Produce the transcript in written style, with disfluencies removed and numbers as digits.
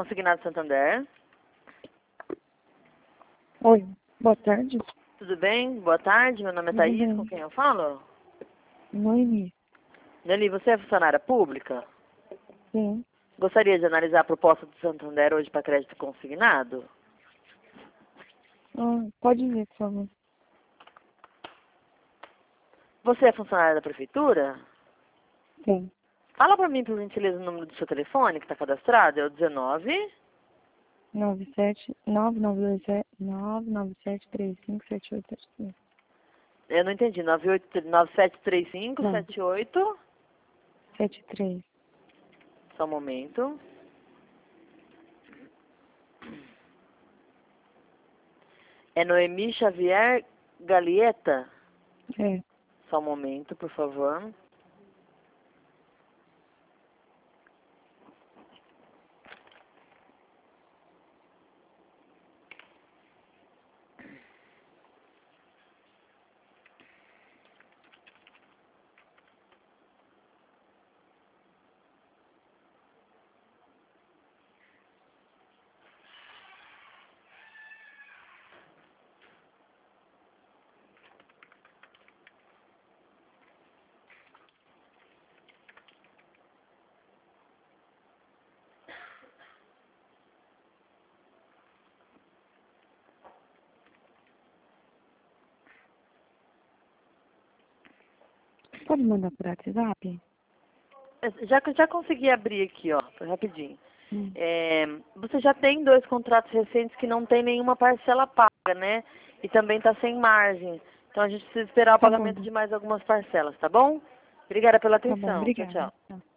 Consignado Santander. Oi, boa tarde. Tudo bem? Boa tarde, meu nome é Tudo Thaís, bem. com quem eu falo? Noemi. Nelly, você é funcionária pública? Sim. Gostaria de analisar a proposta do Santander hoje para crédito consignado? Pode ver, por favor. Você é funcionária da prefeitura? Sim. Fala para mim, por gentileza, o número do seu telefone que está cadastrado. É o 19... 997357873. Eu não entendi. 973578. 73. Só um momento. É Noemi Xavier Galieta? É. Só um momento, por favor. Pode mandar por WhatsApp? Já consegui abrir aqui, ó, rapidinho. Hum. Você já tem 2 contratos recentes que não tem nenhuma parcela paga, né? E também está sem margem. Então a gente precisa esperar o Tá pagamento bom. de mais algumas parcelas, tá bom? Obrigada pela Tá bom, atenção. Tchau, obrigada. tchau. Tá.